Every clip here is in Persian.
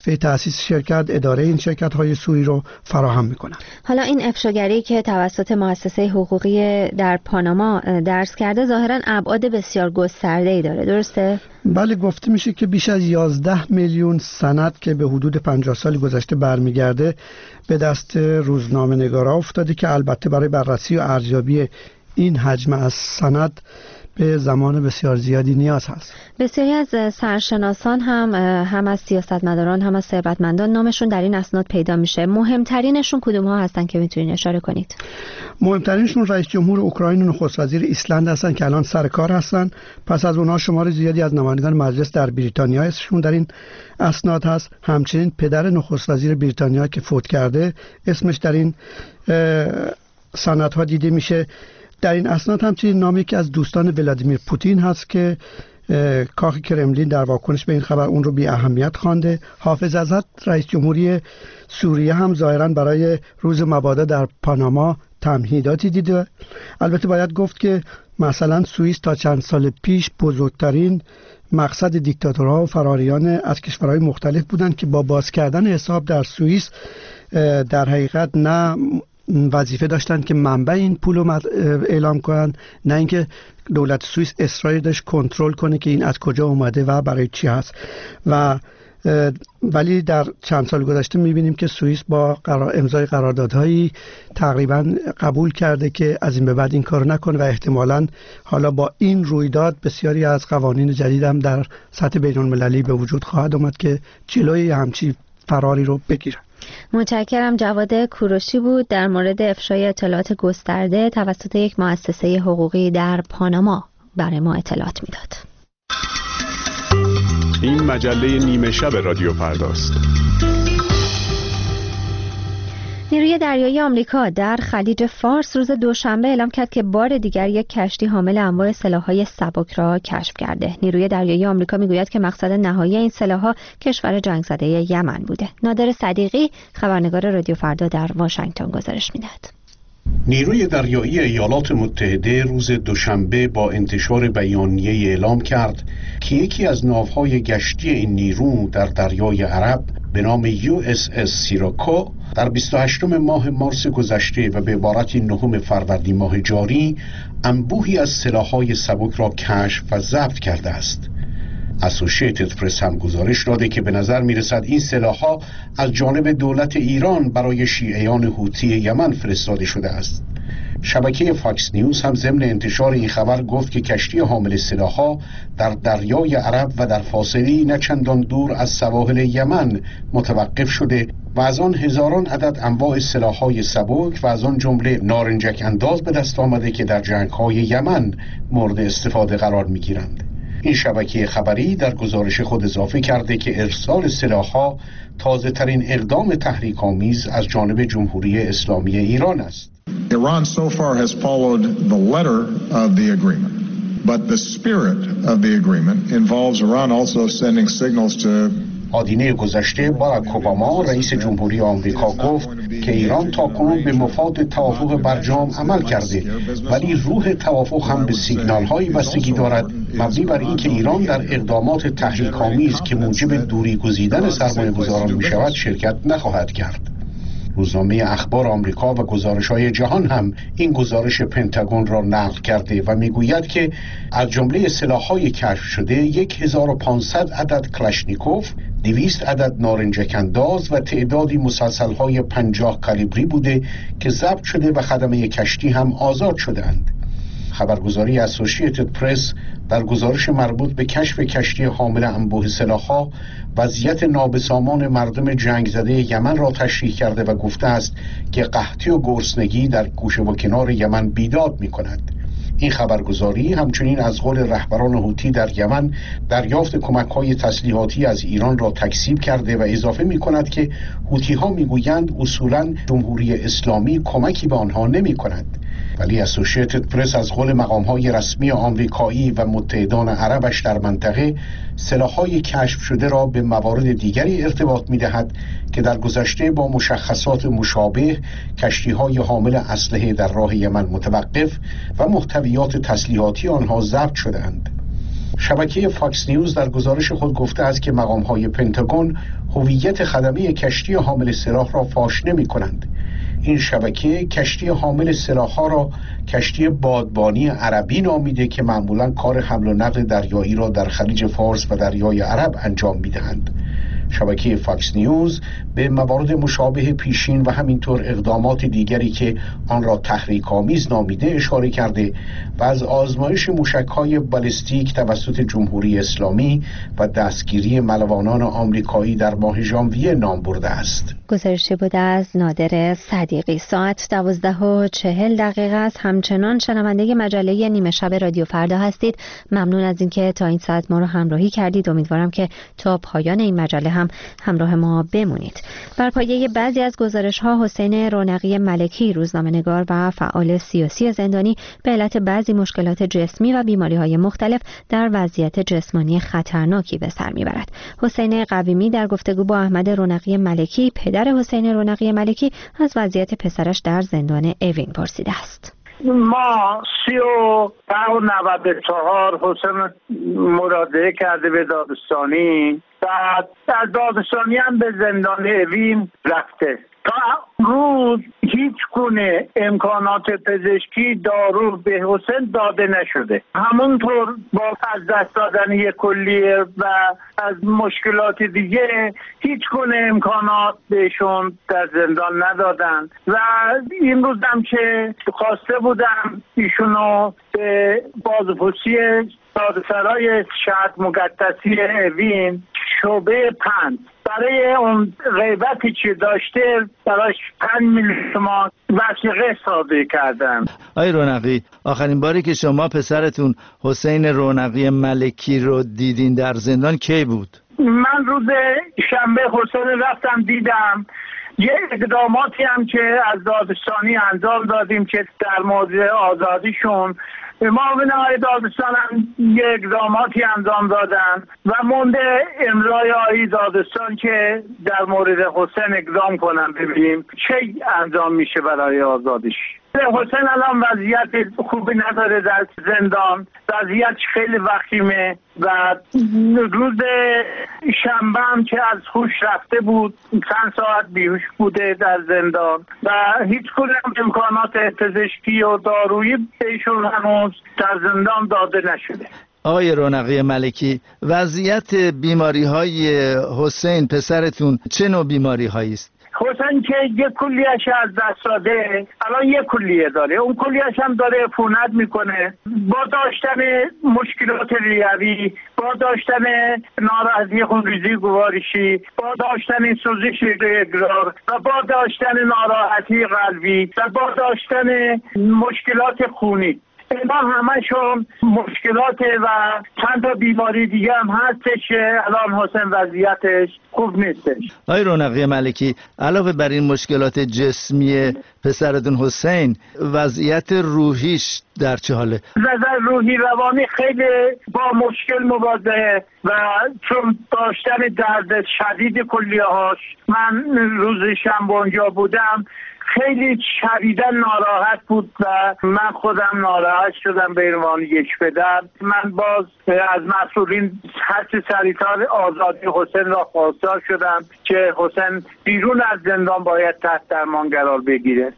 تأسیس شرکت، اداره این شرکت‌های سوئی رو فراهم می‌کنند. حالا این افشاگری که توسط مؤسسه حقوقی در پاناما درس کرده ظاهراً ابعاد بسیار گسترده‌ای داره، درسته؟ بله، گفته میشه که بیش از 11 میلیون سند که به حدود 50 سال گذشته برمیگرده به دست روزنامه‌نگارا افتاده که البته برای بررسی و ارزیابی این حجم از سند به زمان بسیار زیادی نیاز هست. بسیاری از سرشناسان هم از سیاستمداران هم از ثروتمندان نامشون در این اسناد پیدا میشه. مهمترینشون کدوم ها هستن که میتونین اشاره کنید؟ مهمترینشون رئیس جمهور اوکراین و نخست وزیر ایسلند هستن که الان سر کار هستن. پس از اونها شمار زیادی از نمایندگان مجلس در بریتانیا اسمشون در این اسناد هست. همچنین پدر نخست وزیر بریتانیا که فوت کرده اسمش در این سندها دیده میشه. در این اسناد همچنین نامی که از دوستان ولادیمیر پوتین هست که کاخ کرملین در واکنش به این خبر اون رو بی اهمیت خوانده. حافظ عزت رئیس جمهوری سوریه هم ظاهراً برای روز مبادا در پاناما تمهیداتی دیده. البته باید گفت که مثلا سوئیس تا چند سال پیش بزرگترین مقصد دیکتاتورها و فراریان از کشورهای مختلف بودند که با باز کردن حساب در سوئیس در حقیقت نه وظیفه داشتن که منبع این پول رو اعلام کنن، نه اینکه دولت سوئیس اصرار داشت کنترل کنه که این از کجا اومده و برای چی هست. ولی در چند سال گذشته میبینیم که سوئیس با امضای قراردادهایی تقریبا قبول کرده که از این به بعد این کارو نکنه و احتمالاً حالا با این رویداد بسیاری از قوانین جدید هم در سطح بین‌المللی به وجود خواهد آمد که جلوی همچین فراری رو بگیرن. متشکرم. جواد کوروشی بود در مورد افشای اطلاعات گسترده توسط یک مؤسسه حقوقی در پاناما برای ما اطلاعات میداد. این مجله نیمه شب رادیو فرداست. نیروی دریایی آمریکا در خلیج فارس روز دوشنبه اعلام کرد که بار دیگر یک کشتی حامل انواع سلاح‌های سبک را کشف کرده. نیروی دریایی آمریکا میگوید که مقصد نهایی این سلاح‌ها کشور جنگ‌زده یمن بوده. نادر صدیقی خبرنگار رادیو فردا در واشنگتن گزارش می‌دهد. نیروی دریایی ایالات متحده روز دوشنبه با انتشار بیانیه اعلام کرد که یکی از ناوهای گشتی این نیرو در دریای عرب به نام USS سیراکو در 28 ماه مارس گذشته و به عبارت 9 فروردین ماه جاری انبوهی از سلاح‌های سبک را کشف و ضبط کرده است. اسوشیتد پرس هم گزارش داده که به نظر می‌رسد این سلاح‌ها از جانب دولت ایران برای شیعیان هوتی یمن فرستاده شده است. شبکه فاکس نیوز هم ضمن انتشار این خبر گفت که کشتی حامل سلاح‌ها در دریای عرب و در فاصله‌ای نه چندان دور از سواحل یمن متوقف شده و از آن هزاران عدد انواع سلاح‌های سبک و از آن جمله نارنجک انداز به دست آمده که در جنگ‌های یمن مورد استفاده قرار می‌گیرند. این شبکه خبری در گزارش خود اضافه کرده که ارسال سلاح‌ها تازه‌ترین اقدام تحریک‌آمیز از جانب جمهوری اسلامی ایران است. Iran so far has followed the letter of the agreement, but the spirit of the agreement involves Iran also sending signals to آدینه گذشته باراک اوباما رئیس جمهوری آمریکا گفت که ایران تاکنون به مفاد توافق برجام عمل کرده، ولی روح توافق هم به سیگنال‌هایی بستگی دارد مبنی بر اینکه ایران در اقدامات تحریک‌آمیز که موجب دوری گزیدن سرمایه‌گذاران می‌شود شرکت نخواهد کرد. روزنامه اخبار آمریکا و گزارش‌های جهان هم این گزارش پنتاگون را نقل کرده و میگوید که از جمله سلاح‌های کشف شده 1500 عدد کلاشنیکوف، 200 عدد نارنجک انداز و تعدادی مسلسل‌های 50 کالیبری بوده که ضبط شده و خدمه کشتی هم آزاد شده‌اند. خبرگزاری اسوشیتد پرس در گزارش مربوط به کشف کشتی حامل انبوه سلاح‌ها وضعیت نابسامان مردم جنگ زده یمن را تشریح کرده و گفته است که قحطی و گرسنگی در گوشه و کنار یمن بیداد می‌کند. این خبرگزاری همچنین از قول رهبران هوتی در یمن دریافت کمک‌های تسلیحاتی از ایران را تکذیب کرده و اضافه می‌کند که هوتی‌ها می‌گویند اصولاً جمهوری اسلامی کمکی به آنها نمی‌کند. ولی اسوشیتد پرس از قول مقام‌های رسمی آمریکایی و متحدان عربش در منطقه سلاح‌های کشف شده را به موارد دیگری ارتباط می‌دهد که در گذشته با مشخصات مشابه کشتی‌های حامل اسلحه در راه یمن متوقف و محتویات تسلیحاتی آنها ضبط شده‌اند. شبکه فاکس نیوز در گزارش خود گفته است که مقام‌های پنتاگون هویت خدمه کشتی حامل سلاح را فاش نمی‌کنند. این شبکه کشتی حامل سلاح‌ها را کشتی بادبانی عربی نامیده که معمولاً کار حمل و نقل دریایی را در خلیج فارس و دریای عرب انجام می‌دهند. شبکه فاکس نیوز به موارد مشابه پیشین و همینطور اقدامات دیگری که آن را تحریک‌آمیز نامیده اشاره کرده و از آزمایش موشک‌های بالستیک توسط جمهوری اسلامی و دستگیری ملوانان آمریکایی در ماه ژانویه نام برده است. گزارشی بود از نادر صدیقی. ساعت 12:40 است. همچنان شنونده مجله نیمه شب رادیو فردا هستید. ممنون از اینکه تا این ساعت ما رو همراهی کردید. امیدوارم که تا پایان این مجله هم همراه ما بمونید. بر پایه بعضی از گزارش‌ها حسین رونقی ملکی، روزنامه‌نگار و فعال سیاسی زندانی، به علت بعضی مشکلات جسمی و بیماری‌های مختلف در وضعیت جسمانی خطرناکی به سر می‌برد. حسین قویمی در گفتگو با احمد رونقی ملکی، پدر حسین رونقی ملکی، از وضعیت پسرش در زندان اوین پرسیده است. ما 93 حسین مراجعه کرده به دادستانی، بعد از دادستانی هم به زندان اوین رفته. تا روز هیچ گونه امکانات پزشکی دارو به حسین داده نشده. همونطور با از دست دادن یک کلیه و از مشکلات دیگه هیچ گونه امکانات بهشون در زندان ندادن و این روز هم که خواسته بودم ایشونو به بازپرسی دادسرای شهر مقدسی اوین شعبه 5 برای اون غیبتی که داشته براش 5 میلیون تومان وثیقه صادر کردم. آقای رونقی، آخرین باری که شما پسرتون حسین رونقی ملکی رو دیدین در زندان کی بود؟ من روز شنبه حسین رفتم دیدم. یه اقداماتی هم که از دادستانی انجام دادیم که در مورد آزادیشون، معاون آقای دادستان هم یه اقداماتی انجام دادن و مونده امضای آقای دادستان که در مورد حسین اقدام کنن ببینیم چه انجام میشه برای آزادیش. حسین الان وضعیت خوبی نداره در زندان، وضعیت خیلی وخیمه و روز شنبه هم که از هوش رفته بود، چند ساعت بیهوش بوده در زندان و هیچ گونه امکانات پزشکی و دارویی بهشون هنوز در زندان داده نشده. آقای رونقی ملکی، وضعیت بیماری‌های حسین پسرتون چه نوع بیماری‌هایی است؟ حسین که یک کلیه‌اش از دست داده، الان یک کلیه داره، اون کلیه‌اش هم داره عفونت میکنه با داشتن مشکلات ریوی، با داشتن ناراحتی خونریزی گوارشی، با داشتن سوزش اگرار و با داشتن ناراحتی قلبی و با داشتن مشکلات خونی. اینا همشون مشکلات و چند تا بیماری دیگه هم هستش که الان حسین وضعیتش خوب نیستش. آقای رونقی ملکی، علاوه بر این مشکلات جسمی پسرتون حسین، وضعیت روحیش در چه حاله؟ نظر روحی روانی خیلی با مشکل مواجهه و چون داشتن درد شدید کلیه‌هاش، من روز شنبه اونجا بودم، خیلی شدیداً ناراحت بود و من خودم ناراحت شدم به عنوان یک پدر. من باز از مسئولین هرچه سریعتر آزادی حسین را خواستار شدم که حسین بیرون از زندان باید تحت درمان قرار بگیره.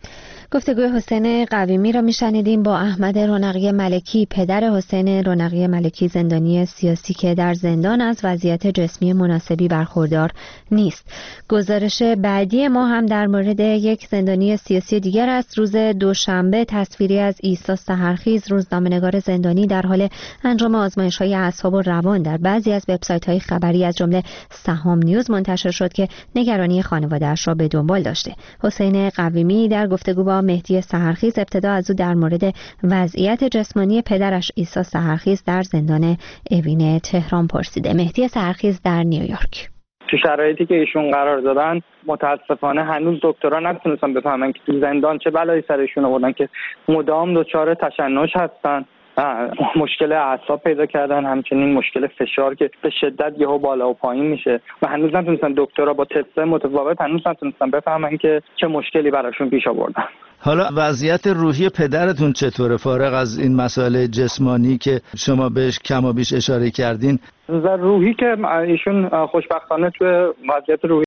گفتگوی حسین قویمی را میشنیدیم با احمد رونقی ملکی، پدر حسین رونقی ملکی زندانی سیاسی که در زندان از وضعیت جسمی مناسبی برخوردار نیست. گزارش بعدی ما هم در مورد یک زندانی سیاسی دیگر است. روز دوشنبه تصویری از عیسی سحرخیز، روزنامه‌نگار زندانی، در حال انجام آزمایش‌های اعصاب و روان در بعضی از وبسایت‌های خبری از جمله سهام نیوز منتشر شد که نگرانی خانواده‌اش را به دنبال داشته. حسین قویمی در گفتگو با مهدی سحرخیز ابتدا از او در مورد وضعیت جسمانی پدرش عیسی سحرخیز در زندان اوین تهران پرسیده. مهدی سحرخیز در نیویورک: تو شرایطی که ایشون قرار دادن متاسفانه هنوز دکترها نتونستن بفهمن که تو زندان چه بلایی سرشون آوردن که مدام دچار تشنج هستن، مشکل اعصاب پیدا کردن، همچنین مشکل فشار که به شدت یهو بالا و پایین میشه و هنوز نتونستن دکترها با تست متفاوت هنوز نتونستن بفهمن که چه مشکلی براشون پیش آوردن. حالا وضعیت روحی پدرتون چطوره فارغ از این مسائل جسمانی که شما بهش کم و بیش اشاره کردین؟ روحی که ایشون خوشبختانه توی وضعیت روحی